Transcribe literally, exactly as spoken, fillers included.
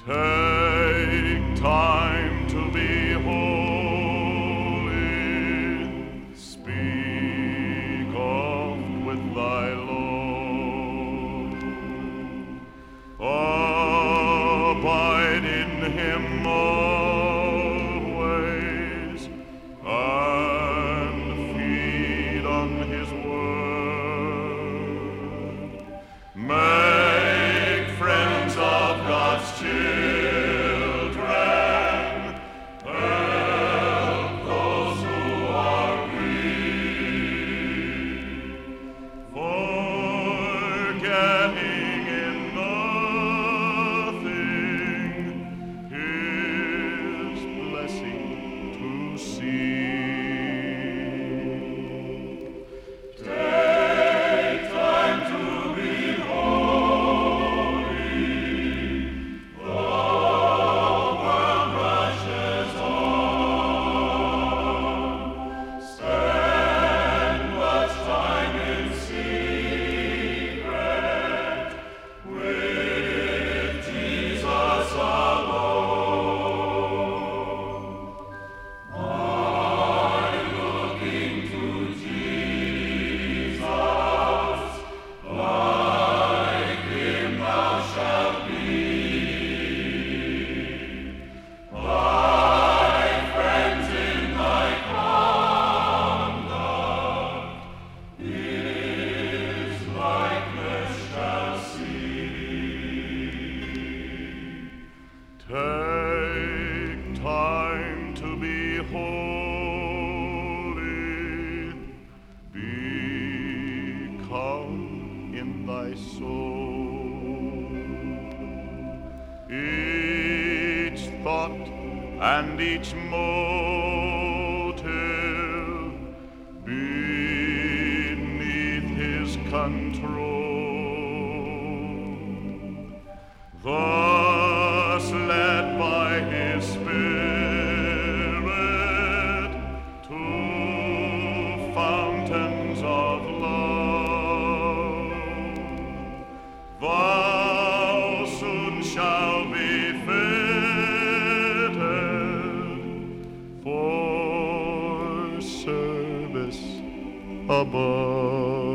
Take time to be holy. Speak oft with thy Lord. Abide in him always, and feed on his word. Make friends of God's children. Help those who are grieved. Forgetting in nothing his blessing to seek. Take time to be holy. The world rushes on. Spend much time in secret with Jesus alone. By looking to Jesus, like him thou shalt be. Thy friends in thy conduct his likeness shall see. Take time to be holy. Be calm in thy soul. Each thought and each motive beneath his control. Thus led by his Spirit to fountains of love, thou soon shalt be fitted for service above.